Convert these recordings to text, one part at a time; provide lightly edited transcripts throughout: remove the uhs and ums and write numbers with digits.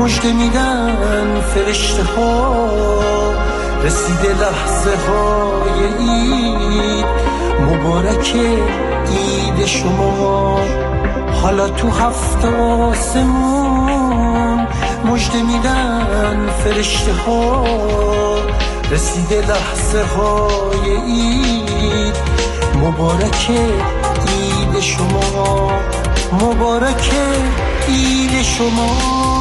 مژده میدن فرشته ها، رسیده لحظه های عید، مبارک عید شما. حالا تو هفت آسمون مژده میدن فرشته ها، رسیده لحظه های عید، مبارک عید شما، مبارک عید شما.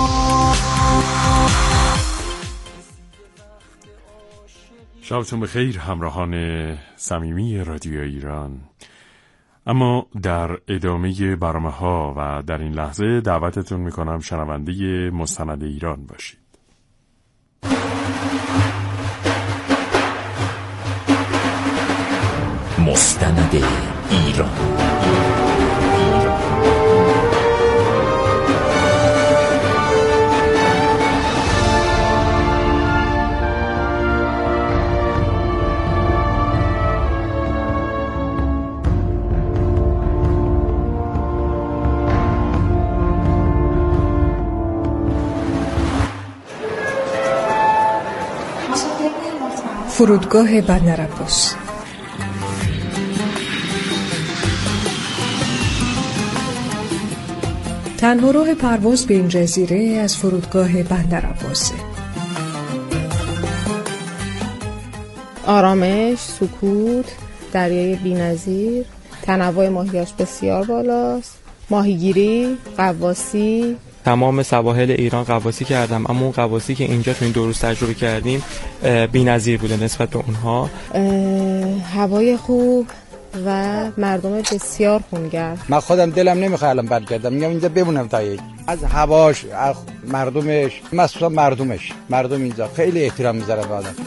شبتون بخیر همراهان صمیمی رادیو ایران. اما در ادامه برنامه‌ها و در این لحظه دعوتتون میکنم شنونده مستند ایران باشید. مستند ایران. فرودگاه بندرعباس. تنها راه پرواز به این جزیره از فرودگاه بندرعباسه. آرامش، سکوت، دریای بی‌نظیر، تنوع ماهیاش بسیار بالاست، ماهیگیری، غواصی. تمام سواحل ایران غواصی کردم، اما اون غواصی که اینجا تو این 2 روز تجربه کردیم بی‌نظیر بوده نسبت به اونها. هوای خوب و مردم بسیار خونگرم. من خودم دلم نمیخواد الان برگردم، میگم اینجا بمونم تا یک. از هواش، از مردمش، مخصوصا مردم اینجا خیلی احترام میذاره به آدم.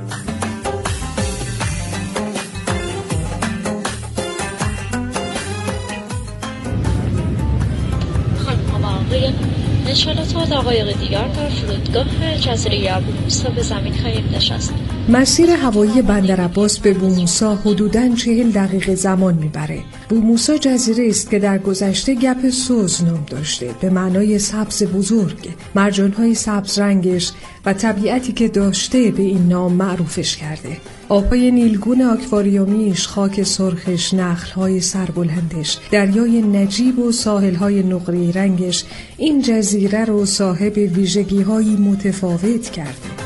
نشانات و دقایق دیگر در فرودگاه جزیره بوموسا به زمین خواهیم نشست. مسیر هوایی بندرعباس به بوموسا حدوداً 40 دقیقه زمان میبره. بوموسا جزیره است که در گذشته گپ سوز نام داشته، به معنای سبز بزرگ. مرجانهای سبز رنگش و طبیعتی که داشته به این نام معروفش کرده. آبهای نیلگون آکواریومیش، خاک سرخش، نخلهای سربلندش، دریای نجیب و ساحلهای نقره رنگش این جزیره رو صاحب ویژگی‌هایی متفاوت کرده.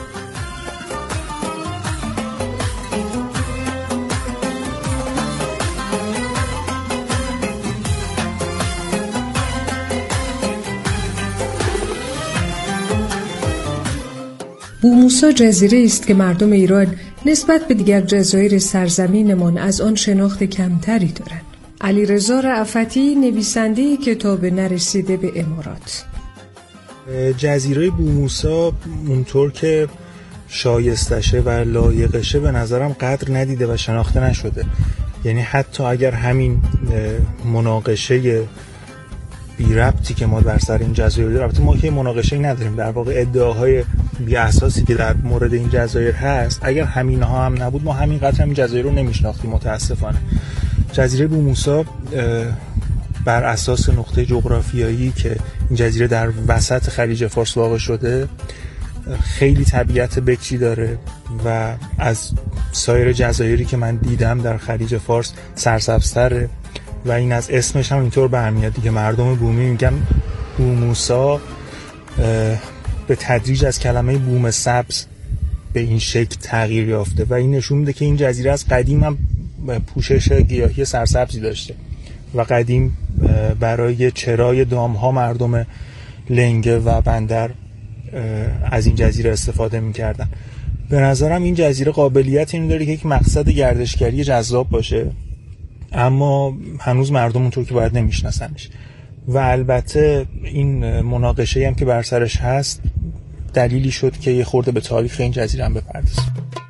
بوموسا جزیره است که مردم ایران نسبت به دیگر جزایر سرزمینمان از آن شناخت کمتری دارند. علیرضا رأفتی، نویسنده کتاب نرسیده به امارات. جزیره بوموسا اونطور که شایستشه و لایقشه به نظرم قدر ندیده و شناخته نشده. یعنی حتی اگر همین مناقشه بی ربطی که ما بر سر این جزایر داریم، البته ما که مناقشه‌ای نداریم، در واقع ادعاهای بی اساسی که در مورد این جزایر هست، اگر همینها هم نبود ما همینقدر همین جزایر رو نمیشناختیم متاسفانه. جزیره بوموسا بر اساس نقطه جغرافیایی که این جزیره در وسط خلیج فارس واقع شده خیلی طبیعت بکری داره و از سایر جزایری که من دیدم در خلیج فارس سرسبزتره و این از اسمش هم اینطور برمیاد دیگه. مردم بومی میگن بوموسا به تدریج از کلمه بوم سبز به این شکل تغییر یافته و این نشون میده که این جزیره از قدیم هم پوشش گیاهی سرسبزی داشته و قدیم برای چرای دامها مردم لنگه و بندر از این جزیره استفاده میکردن. به نظرم این جزیره قابلیت اینو داره که یک مقصد گردشگری جذاب باشه، اما هنوز مردم اونطور که باید نمیشناسنش و البته این مناقشه هم که بر سرش هست دلیلی شد که یه خورده به تاریخ این جزیره هم بپردازیم.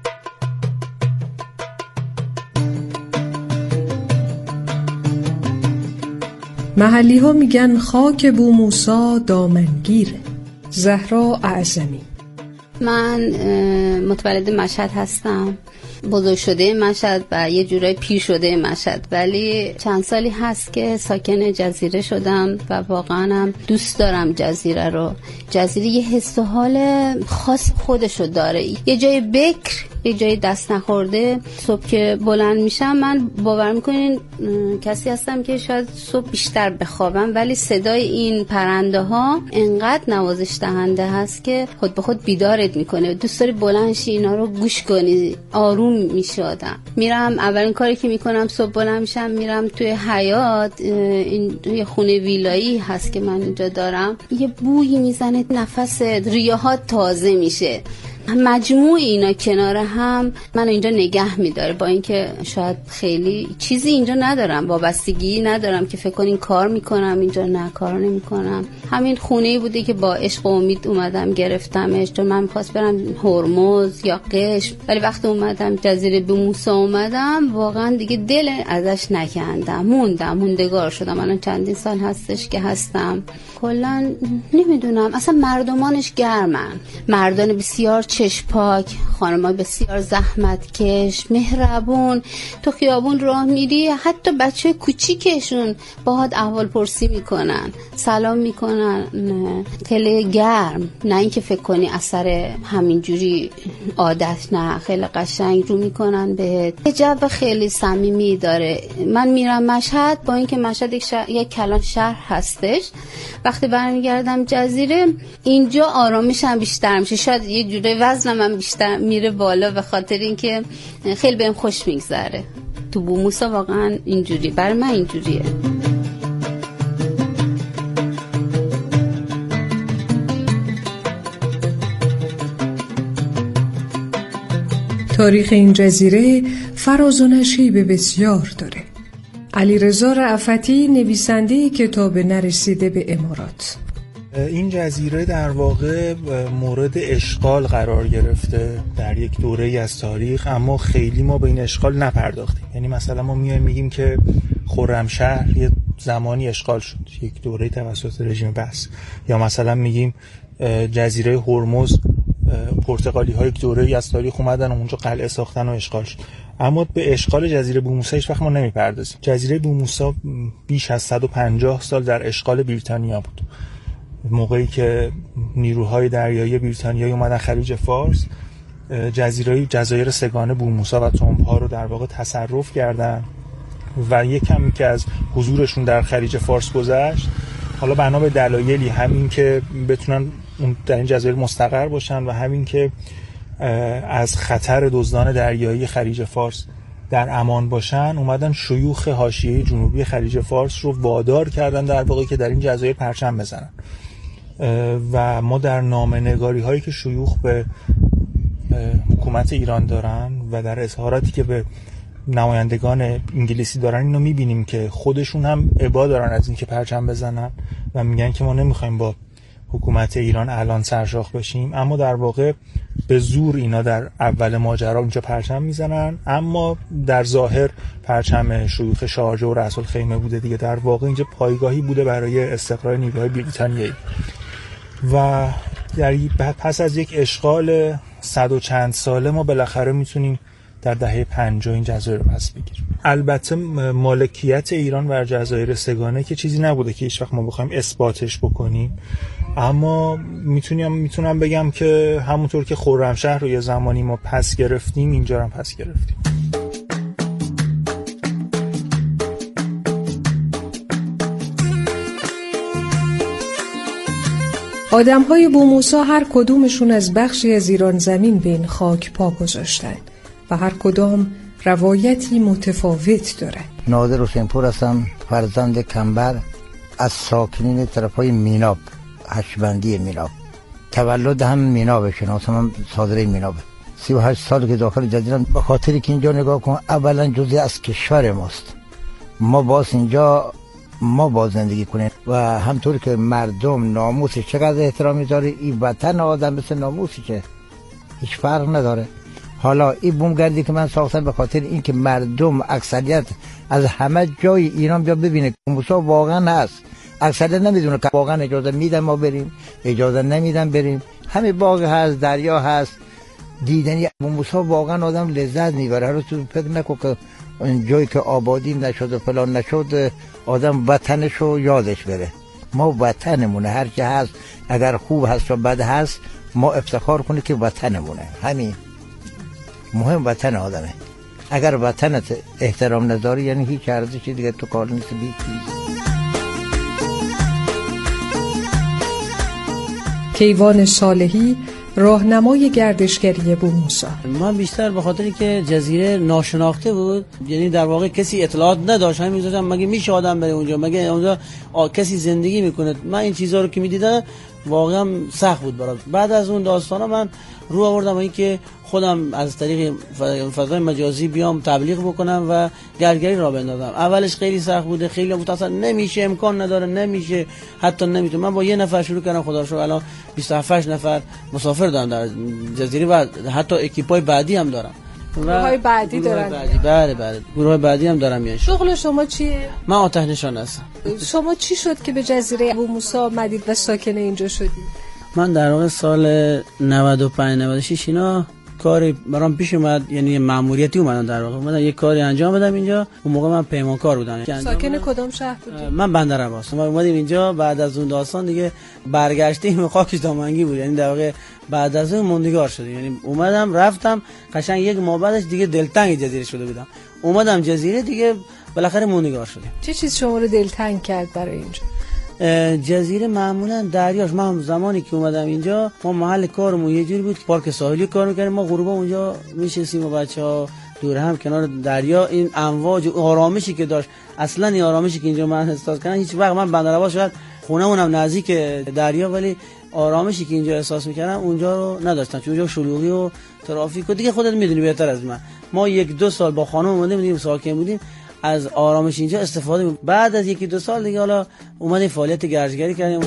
محلی ها میگن خاک بوموسا دامنگیره. زهرا اعظمی. من متولد مشهد هستم، بزرگ شده مشهد و یه جورای پیر شده مشهد، ولی چند سالی هست که ساکن جزیره شدم و واقعا هم دوست دارم جزیره رو. جزیره یه حس و حال خاص خودشو داره، یه جای بکر، یه جای دست نخورده. صبح که بلند میشم من باور میکنین کسی هستم که شاید صبح بیشتر بخوابم، ولی صدای این پرنده ها انقدر نوازش دهنده هست که خود به خود بیدارت میکنه، دوست داری بلند شی اینا رو گوش کنی، آروم میشه آدم. میرم اولین کاری که میکنم صبح بلند میشم میرم توی حیاط، این یه خونه ویلایی هست که من اینجا دارم، یه بویی میزنه، نفس ریاحات تازه میشه. مجموع اینا کنار هم من اینجا نگه میداره، با اینکه شاید خیلی چیزی اینجا ندارم، وابستگی ندارم که فکر کنین کار میکنم اینجا، نه کار نمیکنم. همین خونه‌ای بوده که با عشق و امید اومدم گرفتمش، چون من می‌خواست برم هرمز یا قشم، ولی وقتی اومدم جزیره بوموسا اومدم واقعا دیگه دل ازش نکندم، موندگار شدم. الان چندین سال هستش که هستم. کلا نمیدونم، اصلا مردمانش گرمن، مردان بسیار چشپاک، خانم‌ها بسیار زحمتکش، مهربون. تو خیابون راه میری حتی بچه کوچیکشون باهات احوال پرسی میکنن، سلام میکنن، خیلی گرم، نه اینکه فکر کنی اثر همینجوری عادت، نه خیلی قشنگ رو میکنن بهت. یه جو خیلی صمیمی داره. من میرم مشهد، با اینکه مشهد یک کلان شهر هستش، وقتی برمیگردم جزیره اینجا آرامشم بیشتر میشه، شاید یه جوری وزنم هم بیشتر میره بالا به خاطر اینکه خیلی بهم خوش میگذره. تو بوموسا واقعا اینجوری، برای من اینجوریه. تاریخ این جزیره فراز و نشیب بسیار داره. علیرضا رأفتی نویسنده کتاب نرسیده به امارات. این جزیره در واقع مورد اشغال قرار گرفته در یک دوره‌ای از تاریخ، اما خیلی ما به این اشغال نپرداختیم. یعنی مثلا ما میگیم که خرمشهر یه زمانی اشغال شد، یک دوره‌ای توسط رژیم بس، یا مثلا میگیم جزیره هرمز پرتغالی‌ها یک دوره‌ای از تاریخ اومدن و اونجا قلعه ساختن و اشغال شد. اما به اشغال جزیره بوموسا هیچ وقت ما نمیپردازیم. جزیره بوموسا بیش از 150 سال در اشغال بریتانیا بود. موقعی که نیروهای دریایی بریتانیایی اومدن خلیج فارس، جزایر سگانه بوموسا و تنبها رو در واقع تصرف کردن و یکم که از حضورشون در خلیج فارس گذشت، حالا بنا به دلایلی، همین که بتونن در این جزایر مستقر باشن و همین که از خطر دزدان دریایی خلیج فارس در امان باشن، اومدن شیوخ حاشیه جنوبی خلیج فارس رو وادار کردن در واقع که در این جزایر پرچم بزنن. و ما در نامه‌نگاری هایی که شیوخ به حکومت ایران دارن و در اظهاراتی که به نمایندگان انگلیسی دارن اینو میبینیم که خودشون هم ابا دارن از این که پرچم بزنن و میگن که ما نمیخوایم با حکومت ایران الان سرشاخ بشیم، اما در واقع به زور اینا در اول ماجرا اونجا پرچم میزنن، اما در ظاهر پرچم شیوخ شارجه و رأس الخیمه بوده دیگه. در واقع اینجا پایگاهی بوده برای استقرار نیروهای بریتانیایی. و در پس از یک اشغال 100 و چند ساله ما بالاخره میتونیم در دهه 50 این جزایر رو پس بگیریم. البته مالکیت ایران بر جزایر سگانه که چیزی نبوده که هیچ وقت ما بخوایم اثباتش بکنیم، اما میتونم بگم که همونطور که خرمشهر رو یه زمانی ما پس گرفتیم، اینجا هم پس گرفتیم. آدم‌های بوموسا هر کدومشون از بخشی از ایران زمین به این خاک پا گذاشتن و هر کدام روایتی متفاوت داره. نادر حسینپور هستم، فرزند کمبر از ساکنین طرفای میناب، هشبندی میناب. تولد هم مینابه، شناسم هم صادره مینابه. 38 سال که داخل جزیرم، به خاطری که اینجا نگاه کن اولا جزئی از کشور ماست، ما باز زندگی کنیم و همطور که مردم ناموسش چقدر احترام میذاره، این وطن آدم مثل ناموسی که هیچ فرق نداره. حالا این بومگردی که من ساختم به خاطر این که مردم اکثریت از همه جای ایران بیا ببینه بوموسا واقعا هست اکثریت نمیدونه که واقعا اجازه میدن ما بریم، اجازه نمیدن بریم. همین باغ هست، دریا هست، دیدنی ابو موسی واقعا آدم لذت میبره. هر روز تو فکر نکن که این جایی که آبادی نشد و فلان نشد آدم وطنشو یادش بره. ما وطنمونه، هر چه هست اگر خوب هست و بد هست ما افتخار کنیم که وطنمونه. همین مهم وطن آدمه. اگر وطنت احترام نذاری یعنی هیچ ارزشی دیگه تو کار نیست. کیوان صالحی راهنمای گردشگری بو موسی. من بیشتر به خاطری که جزیره ناشناخته بود، یعنی در واقع کسی اطلاعات نداشت، همین میذاشتم مگه میشه آدم بره اونجا، مگه اونجا کسی زندگی میکنه. من این چیزا رو که میدیدم واقعا سخت بود برام. بعد از اون داستانا من رو آوردم این که خودم از طریق فضای مجازی بیام تبلیغ بکنم و گردگری را بندازم. اولش خیلی سخت بوده، خیلی متأسفانه نمیشه، امکان نداره، نمیشه، حتی نمیتونم. من با یه نفر شروع کردم، خدا رو شکر الان 27 نفر مسافر دارم در جزیره و حتی اکیپای بعدی هم دارم. گروه‌های بعدی دارن. بله گروه بعدی هم دارم. یعنی شغل شما چیه؟ من آتش نشان هستم. شما چی شد که به جزیره ابو موسی آمدید و ساکن اینجا شدید؟ من در واقع سال 95 96 اینا کاری برام پیش اومد، یعنی مأموریتی اومدم در واقع. اومدم یک کاری انجام بدم اینجا. اون موقع من پیمانکار بودم. ساکن کدام شهر بودید؟ من بندرعباس. ما اومدیم اینجا بعد از اون داستان دیگه برگشتیم خاکش دامنگی بود، یعنی در واقع بعد از اون موندگار شدیم. یعنی اومدم رفتم قشنگ یک ماه بعدش دیگه دلتنگ جزیره شده بودم. اومدم جزیره دیگه بالاخره موندگار شدیم. چه چیز شما رو دلتنگ کرد برای اینجا؟ جزیره معمولا دریاش. من زمانی که اومدم اینجا ما محل کارمون یه جوری بود، پارک ساحلی کار می‌کردیم. ما غروبا اونجا میشستیم و بچه‌ها دور هم کنار دریا. این امواج آرامشی که داشت، اصلا این آرامشی که اینجا من احساس کردم هیچ وقت. من بندرعباس شاید خونه‌مونم نزدیک دریا، ولی آرامشی که اینجا احساس می‌کردم اونجا رو نداشتم، چون اونجا شلوغی و ترافیک و دیگه خودت می‌دونی بهتر از من. ما 1-2 سال با خانم اومدیم ساکن بودیم، از آرامش اینجا استفاده می‌کنیم. بعد از 1-2 سال دیگه حالا اومدیم فعالیت گردشگری کردیم.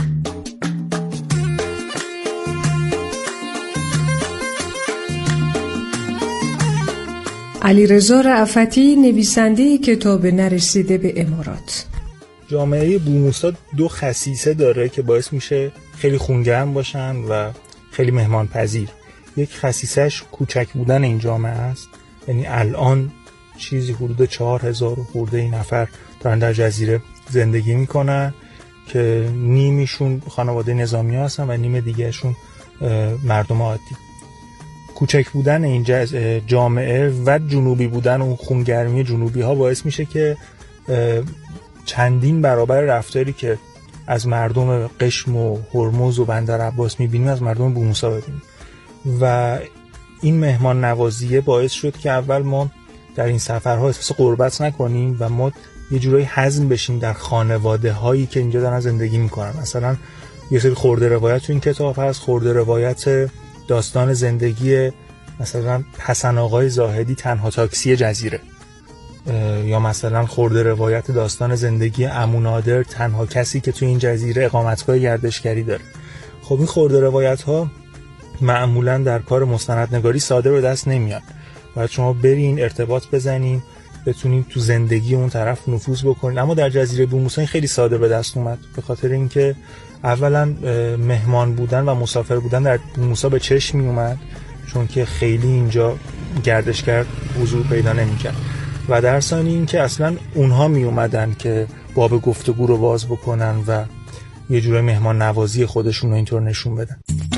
علیرضا رأفتی نویسنده کتاب نرسیده به امارات. جامعه بو موسی 2 خصیصه داره که باعث میشه خیلی خونگرم باشن و خیلی مهمان پذیر. یک خصیصهش کوچک بودن این جامعه است، یعنی الان چیزی حدود 4000 خورده نفر دارن در جزیره زندگی میکنن که نیمیشون خانواده نظامی ها هستن و نیم دیگهشون مردم عادی. کوچک بودن این جامعه و جنوبی بودن اون خونگرمی جنوبی ها باعث میشه که چندین برابر رفتاری که از مردم قشم و هرمز و بندرعباس میبینیم از مردم بو موسی ببینیم. و این مهمان نوازیه باعث شد که اول ما در این سفرها احساس غربت نکنیم و ما یه جورایی هضم بشیم در خانواده هایی که اینجا دارن زندگی میکنن. مثلا یه سری خورده روایت تو این کتاب هست، خورده روایت داستان زندگی مثلا حسن آقای زاهدی تنها تاکسی جزیره، یا مثلا خورده روایت داستان زندگی عمو نادر تنها کسی که تو این جزیره اقامتگاه گردشگری داره. خب این خورده روایت ها معمولا در کار مستندنگاری ساده به دست نمیاد. باید شما برین ارتباط بزنین، بتونین تو زندگی اون طرف نفوذ بکنین. اما در جزیره بو موسی خیلی ساده به دست اومد، به خاطر اینکه اولا مهمان بودن و مسافر بودن در بو موسی به چشم می اومد، چون که خیلی اینجا گردشگر حضور پیدا نمی‌کرد، و در ثانی اینکه اصلا اونها می اومدن که باب گفتگو رو باز بکنن و یه جوری مهمان نوازی خودشون رو اینطور نشون بدن.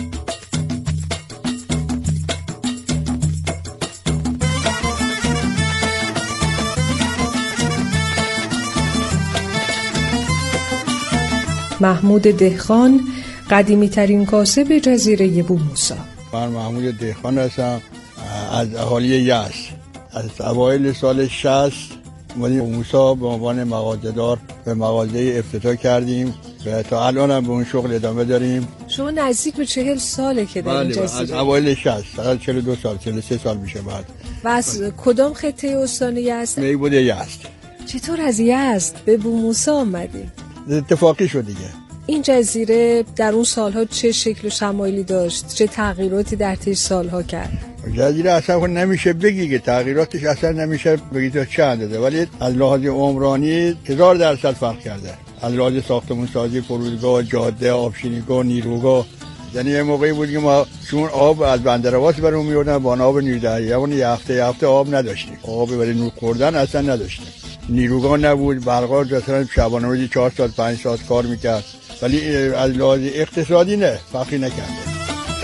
محمود دهخان قدیمی ترین کاسب جزیره بو موسی. من محمود دهخان هستم از اهالی یزد. از اوایل سال 60 اومدیم بو موسی به عنوان مغازه‌دار به مغازه افتتاح کردیم و تا الان هم به اون شغل ادامه داریم. شما نزدیک به 40 ساله که در این جزیره؟ از اوایل 60 تا 42 سال 43 سال میشه. بعد و از کدام خطه استانی یزد؟ میبود یزد. چطور از یزد به بو موسی آمدید؟ اتفاقی شد دیگه. این جزیره در اون سالها چه شکل و شمایلی داشت؟ چه تغییراتی در طی سالها کرد؟ جزیره اصلا نمیشه بگی که تغییراتش اصلا نمیشه بگی تا چه اندازه، ولی از لحاظ عمرانی 1000% فرق کرده. از لحاظ ساختمون سازی، فرودگاه، جاده، آبشینیگاه، نیروگاه. یعنی یه موقعی بود که ما چون آب از بندرعباس برام میوردن با آب نیودهی، یعنی یه هفته آب نداشتیم، آب برای نوک خوردن اصلا نداشتیم، نیروگاه نبود، برقا مثلا شبانه روزی 4 ساعت 5 ساعت کار میکرد، ولی از لحاظ اقتصادی نه، فرقی نکرده.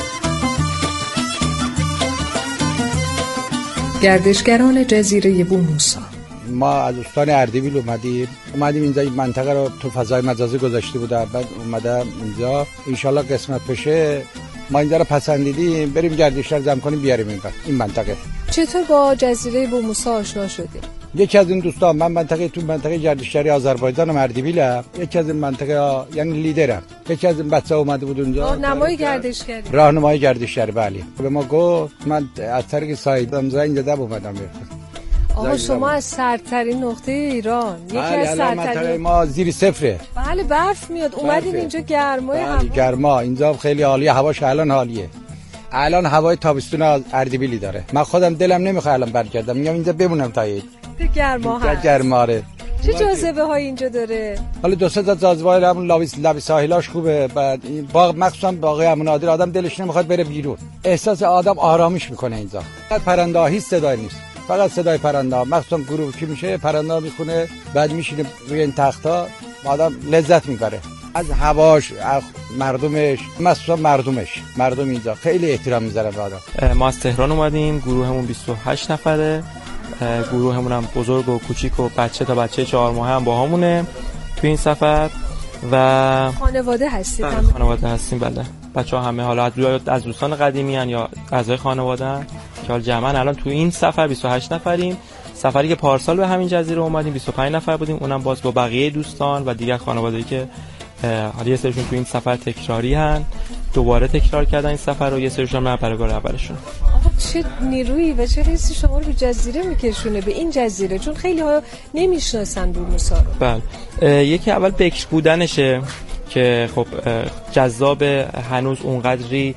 گردشگران جزیره بوموسا. ما از استان اردبیل اومدیم اینجا، این منطقه رو تو فضای مجازی گذاشته بودم، بعد اومدم اینجا انشالله قسمت بشه ما اینجا رو پسندیدیم بریم گردشگر جمع کنیم بیاریم این منطقه. چطور با جزیره بوموسا آشنا شدیم؟ یکی از این دوستان، من منطقه گردشگری آذربایجان اردبیلم، یکی از این منطقه یعنی لیدرم، یکی از این بچه‌ها اومده بود اونجا راهنمای گردشگری بله، به ما گفت من از طریق سایدم اینجا اومدم. آقا شما از سردترین نقطه ایران، یکی از سردترین، ما زیر صفره. بله برف میاد، اومدین اینجا گرمای هوا. گرما اینجا خیلی عالیه، هواش الان عالیه. الان هوای تابستون اردبیلی داره. من خودم دلم نمیخواد الان برگردم، میگم اینجا بمونم تا عید. گرما هست. گرماره. چه جاذبه های اینجا داره؟ حالا دو سه تا جاذبه های همون لب ساحلاش خوبه، بعد باغ مخصوصا باغ امونادر آدم دلش نمیخواد بره بیرون. احساس آدم آرامش میکنه اینجا. پرنده ها هیچ صدایی نیست، فقط صدای پرنده ها، مخصوصا غروب که میشه پرنده ها میخونه، بعد میشینه روی این تختا آدم لذت میبره از هواش، از مردمش، مخصوصا مردم اینجا خیلی احترام میذارن به آدم. ما از تهران اومدیم، گروهمون 28 نفره، گروهمون هم بزرگ و کوچیک و بچه تا بچه 4 ماهه هم با همونه تو این سفر. و خانواده هستید؟ خانواده هستیم بله. بچه‌ها همه حالا از دوستان قدیمی ان یا اعضای خانواده ان که حالا جمعاً الان تو این سفر 28 نفریم. سفری که پارسال به همین جزیره اومدیم 25 نفر بودیم، اونم باز با بقیه دوستان و دیگر خانواده‌ای که حالا یه سرشون تو این سفر تکراری هن، دوباره تکرار کردن این سفر رو، یه سرشون هم برای بار اولشون. آقا چه نیرویی و چه حسی شما رو به جزیره میکشونه، به این جزیره، چون خیلی ها نمیشناسن بوموسا رو. بله یکی اول بکر بودنشه که خب جذاب، هنوز اونقدری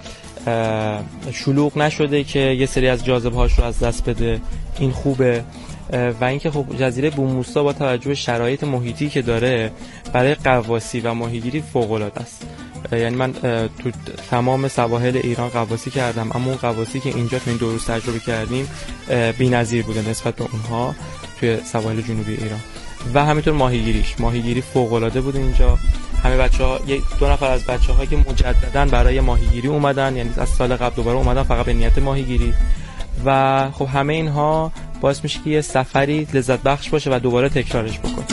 شلوغ نشده که یه سری از جاذبه‌هاش رو از دست بده، این خوبه. و اینکه خب جزیره بوموسا با توجه به شرایط محیطی که داره برای غواصی و ماهیگیری فوق‌العاده است. یعنی من تو تمام سواحل ایران غواصی کردم، اما اون غواصی که اینجا تو این 2 روز تجربه کردیم بی‌نظیر بوده نسبت به اونها توی سواحل جنوبی ایران. و همینطور ماهیگیری فوق‌العاده بود اینجا. همه بچه‌ها، 2 نفر از بچه‌ها که مجدداً برای ماهیگیری اومدن، یعنی از سال قبل دوباره اومدن فقط به نیت ماهیگیری. و خب همه اینها باعث میشه که یه سفری لذت بخش باشه و دوباره تکرارش بکنیم.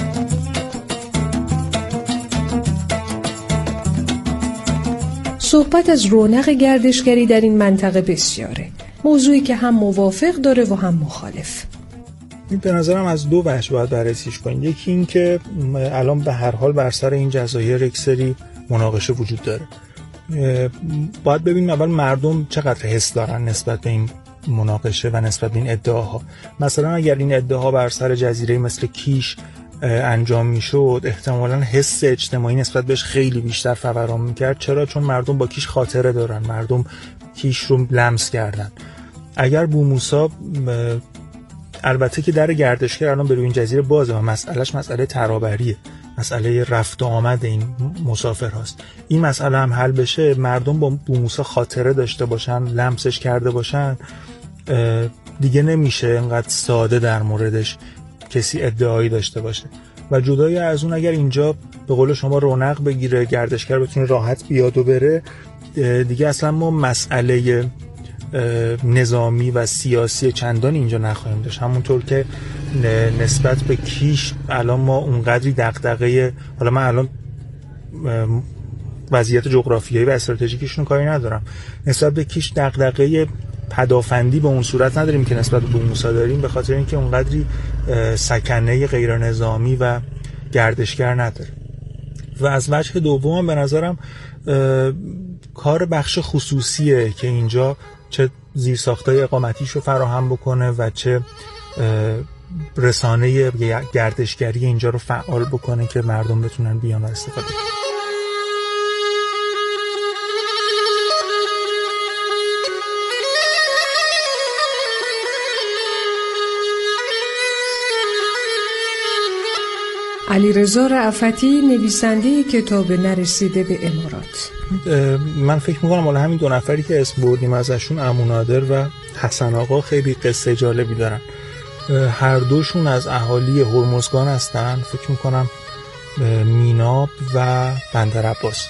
صحبت از رونق گردشگری در این منطقه بسیاره، موضوعی که هم موافق داره و هم مخالف. به نظرم از 2 وجه باید بررسیش کنیم. یکی این که الان به هر حال بر سر این جزایر یک سری مناقشه وجود داره. باید ببینیم اول مردم چقدر حس دارن نسبت به این مناقشه و نسبت به این ادعاها. مثلا اگر این ادعاها بر سر جزیره مثل کیش انجام میشد، احتمالاً حس اجتماعی نسبت بهش خیلی بیشتر فوران میکرد. چرا؟ چون مردم با کیش خاطره دارن، مردم کیش رو لمس کردن. اگر بوموسا، البته که در گردشگر الان به روی این جزیره بازه و مسئله ترابریه، مسئله رفت و آمد این مسافر هاست. این مسئله هم حل بشه، مردم با بوموسا خاطره داشته باشن، لمسش کرده باشن، دیگه نمیشه اینقدر ساده در موردش کسی ادعایی داشته باشه. و جدای از اون اگر اینجا به قول شما رونق بگیره، گردشگر بتونه راحت بیاد و بره، دیگه اصلا ما مسئله نظامی و سیاسی چندان اینجا نخواهیم داشت. همونطور که نسبت به کیش الان ما اونقدری دغدغه، حالا من الان وضعیت جغرافیایی و استراتژیکیشون کاری ندارم، نسبت به کیش دغدغه پدافندی به اون صورت نداریم که نسبت به بوموسا داریم، به خاطر اینکه اونقدری سکنه غیر نظامی و گردشگر نداره. و از وجه دوم به نظرم کار بخش خصوصیه که اینجا چه زیرساختای اقامتیشو فراهم بکنه و چه رسانه گردشگری اینجا رو فعال بکنه که مردم بتونن بیان و استفاده کنن. علیرضا رأفتی نویسنده کتاب نرسیده به امارات. من فکر میکنم حالا همین 2 نفری که اسم بردیم ازشون، عمو نادر و حسن آقا، خیلی قصه جالبی دارن. هر دوشون از اهالی هرمزگان هستن، فکر میکنم میناب و بندر عباس،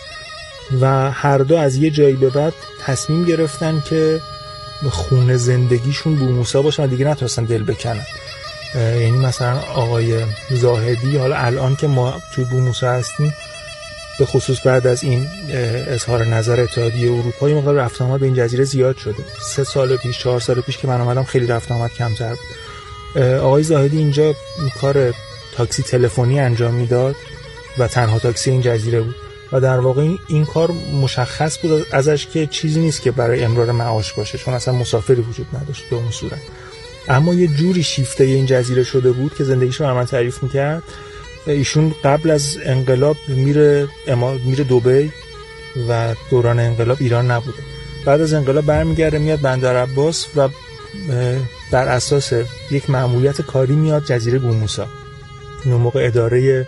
و هر دو از یه جایی به بعد تصمیم گرفتن که خونه زندگیشون بو موسی باشن و دیگه نتونستن دل بکنن. یعنی مثلا آقای زاهدی، حالا الان که ما توی بو موسی هستیم، به خصوص بعد از این اظهار نظر اتحادیه اروپا، یه مقدار رفت آمد به این جزیره زیاد شده. 3 سال پیش 4 سال پیش که من اومدم خیلی رفت آمد کمتر بود. آقای زاهدی اینجا کار تاکسی تلفنی انجام میداد و تنها تاکسی این جزیره بود و در واقع این کار مشخص بود ازش که چیزی نیست که برای امرار معاش باشه، چون اصلا مسافری وجود نداشت به اون صورت. اما یه جوری شیفته این جزیره شده بود که زندگیشو برام تعریف میکرد. ایشون قبل از انقلاب میره دبی و دوران انقلاب ایران نبوده. بعد از انقلاب برمیگرده میاد بندر عباس و بر اساس یک مأموریت کاری میاد جزیره بو موسی. اون موقع اداره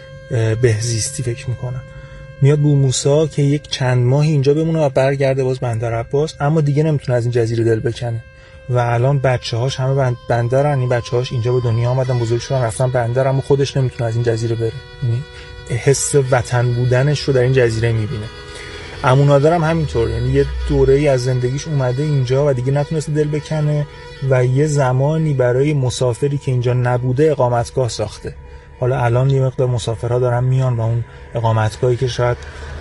بهزیستی فکر میکنم میاد بو موسی که یک چند ماه اینجا بمونه و برگرده باز بندر عباس، اما دیگه نمیتونه از این جزیره دل بکنه و الان بچه‌هاش همه بندرن. این بچه‌هاش اینجا به دنیا آمدن، بزرگ شدن، رفتن بندر، اما خودش نمیتونه از این جزیره بره. یعنی حس وطن بودنش رو در این جزیره میبینه. عمو نادر هم همینطور، یعنی یه دوره‌ای از زندگیش اومده اینجا و دیگه نتونسته دل بکنه و یه زمانی برای مسافری که اینجا نبوده اقامتگاه ساخته. حالا الان یه مقدار مسافرها دارن میان و اون اقامتگاهی که شاید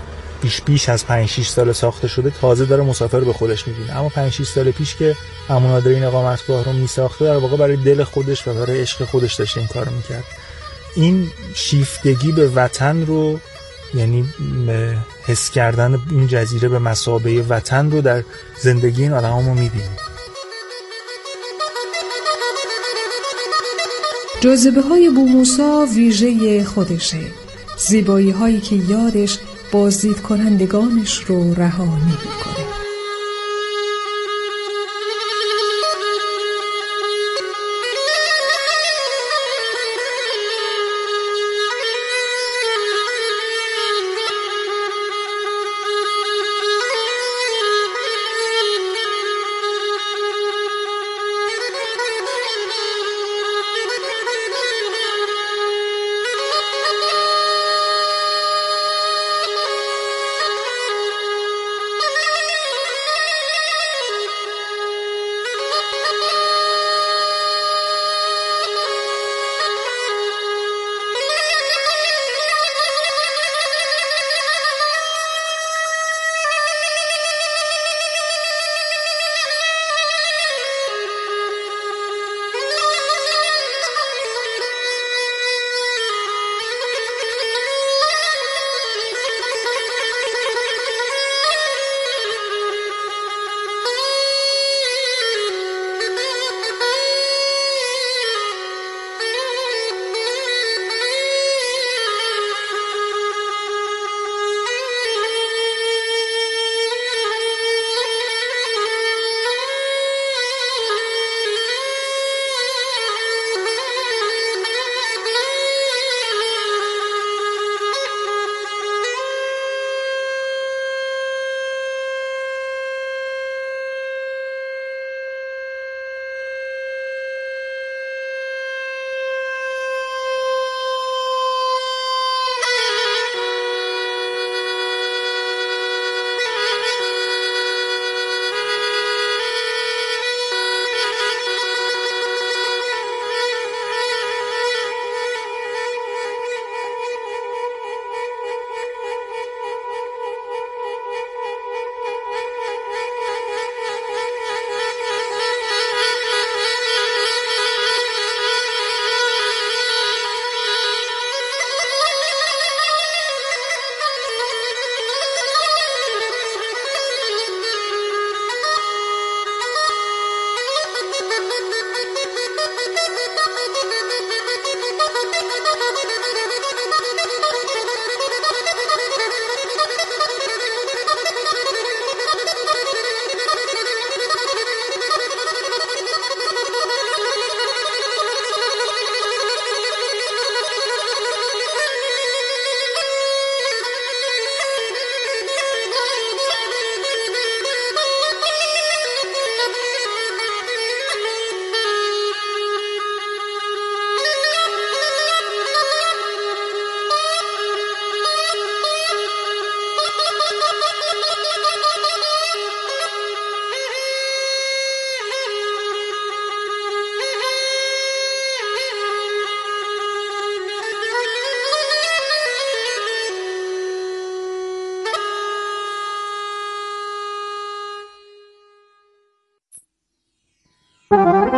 بیش از 5-6 سال ساخته شده تازه داره مسافر به خودش می‌بینه، اما 5-6 سال پیش که عمو نادر این اقامتگاه رو میساخته در واقع برای دل خودش و برای عشق خودش داشته این کارو میکرد. این شیفتگی به وطن رو، یعنی حس کردن این جزیره به مثابه وطن رو در زندگی این آدم‌ها ما می‌بینیم. جاذبه‌های بو موسی ویژه خودشه، زیبایی‌هایی که یادش بازدید کنندگانش رو رها نمی‌کنه. میکنم.